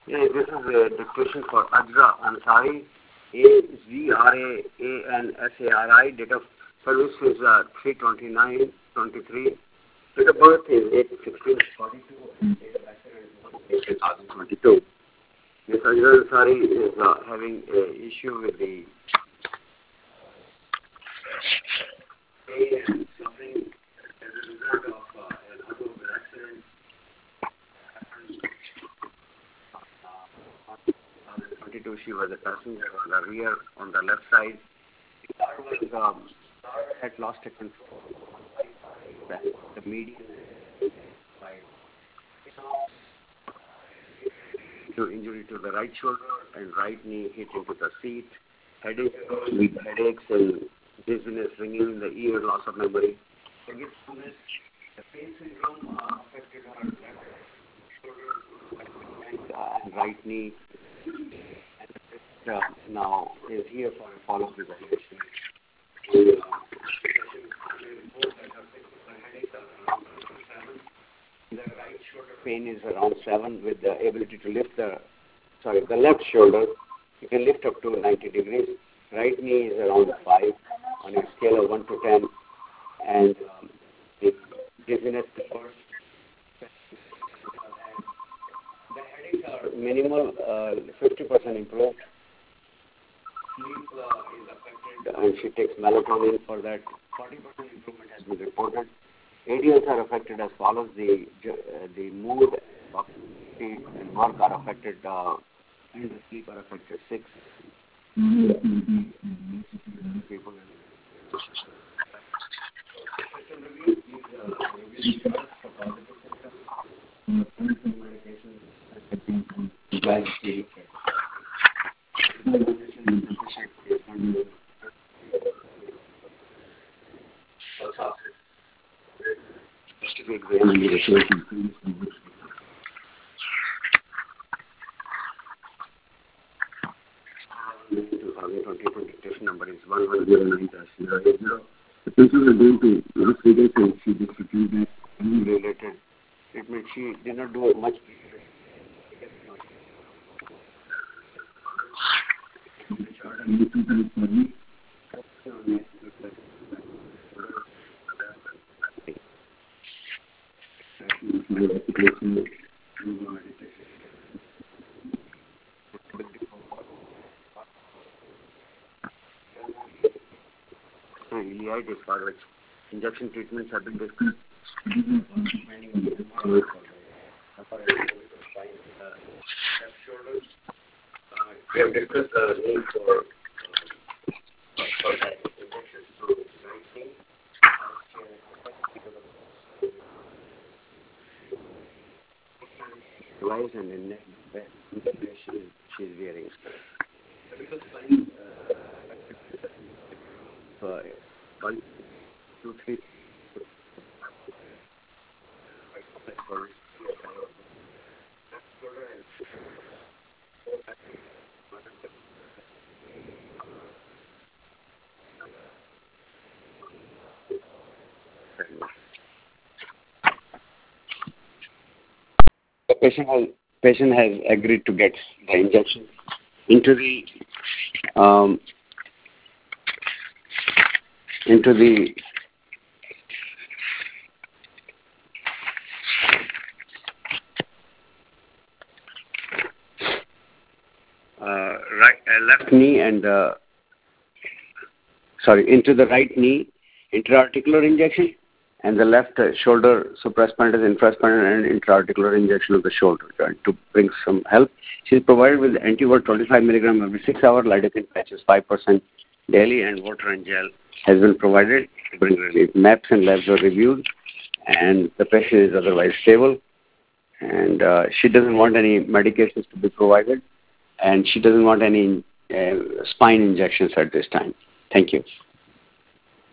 Yeah, this is a dictation for Ajra Ansari, Azraansari. Date of service is 3/29/23. Date of birth is 8/16/42. And date of accident is 2022. This Ajra Ansari is having an issue with the pain and suffering as a result of an automobile accident. 22, she was a passenger on the rear, on the left side. The car had lost a control. The median side. To injury to the right shoulder and right knee hit into the seat. Headache with headaches and dizziness, ringing in the ear, loss of memory. Forgetfulness. The pain syndrome affected her left shoulder and right knee. Now is here for a follow-up evaluation. The right shoulder pain is around 7 with the ability to lift the left shoulder. You can lift up to 90 degrees. Right knee is around 5 on a scale of 1 to 10. And the dizziness, the first. The headaches are minimal, 50% improved. Sleep is affected and she takes melatonin for that. 40% improvement has been reported. ADLs are affected as follows. The mood, and work are affected, and the sleep are affected. 6 people. Number is 1109-080. The patient was going to Las Vegas and she just received that related treatment. She did not do much. Iliitis for which injection treatments have been discussed. We have discussed the need for that injections to right knee. Device and in neck she is wearing. One, two, three. The patient has agreed to get the injection into the left knee and into the right knee intra-articular injection, and the left shoulder supraspinatus, infraspinal, and intra-articular injection of the shoulder joint to bring some help. She is provided with antivert 25 mg every 6 hours, lidocaine patches 5% daily, and water and gel has been provided to bring relief. MAPs and labs were reviewed, and the patient is otherwise stable, and she doesn't want any medications to be provided, and she doesn't want any spine injections at this time. Thank you.